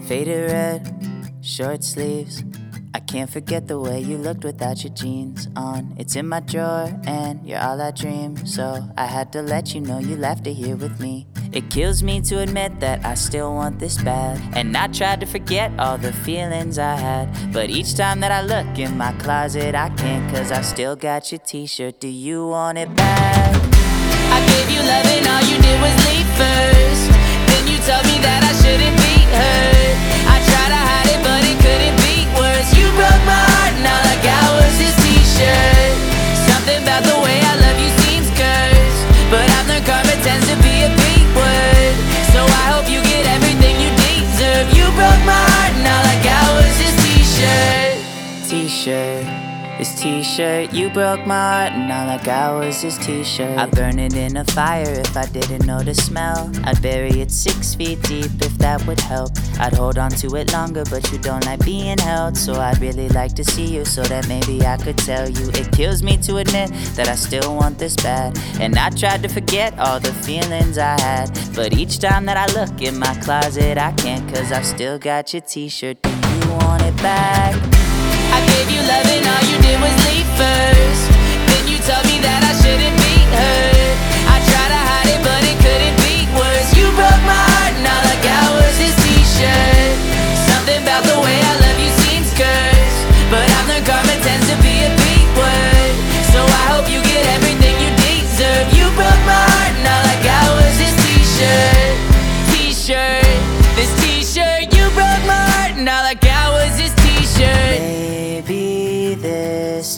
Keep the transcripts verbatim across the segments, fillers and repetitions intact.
Faded red, short sleeves. I can't forget the way you looked without your jeans on. It's in my drawer and you're all I dream. So I had to let you know you left it here with me. It kills me to admit that I still want this bad. And I tried to forget all the feelings I had, but each time that I look in my closet I can't, cause I still got your t-shirt. Do you want it back? I gave you love and all you did was leave first. Then you told me that I shouldn't be hurt. I tried to hide it but it couldn't be worse. You broke my heart and all I got was this t-shirt. Something about the way I love you seems cursed, but I've learned karma tends to be a big word. So I hope you get everything you deserve. You broke my heart and all I got was this t-shirt. T-shirt, this t-shirt. You broke my heart and all I got was this t-shirt. I'd burn it in a fire if I didn't know the smell. I'd bury it six feet deep if that would help. I'd hold on to it longer but you don't like being held. So I'd really like to see you so that maybe I could tell you. It kills me to admit that I still want this bad. And I tried to forget all the feelings I had, but each time that I look in my closet I can't, cause I've still got your t-shirt. Do you want it back? I gave you love and all you did was leave first. Then you told me that I shouldn't be hurt. I tried to hide it but it couldn't be worse. You broke my heart and all I got was this t-shirt. Something about the way I love you seems cursed, but I've learned karma tends to be a big word. So I hope you get everything you deserve. You broke my heart and all I got was this t-shirt. T-shirt, this t-shirt. You broke my heart and all I got was this t-shirt. Maybe this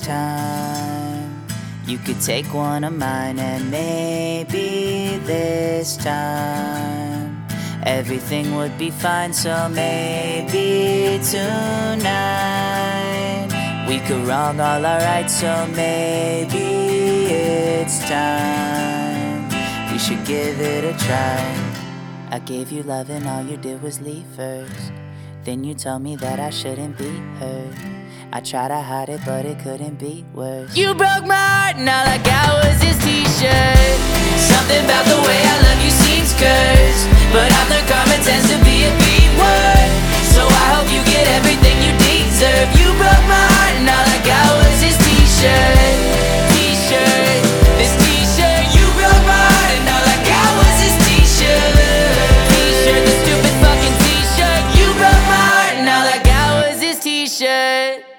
time you could take one of mine, and maybe this time everything would be fine. So maybe tonight we could wrong all our rights. So maybe it's time we should give it a try. I gave you love and all you did was leave first. Then you told me that I shouldn't be hurt. I tried to hide it but it couldn't be worse. You broke my heart and all I got was this t-shirt. Something about the way I love you seems cursed, but I've learned karma tends to be a B word. So I hope you get everything you deserve. You broke my heart and all I got was this t-shirt. T-shirt, this t-shirt. You broke my heart and all I got was this t-shirt. T-shirt, the stupid fucking t-shirt. You broke my heart and all I got was this t-shirt.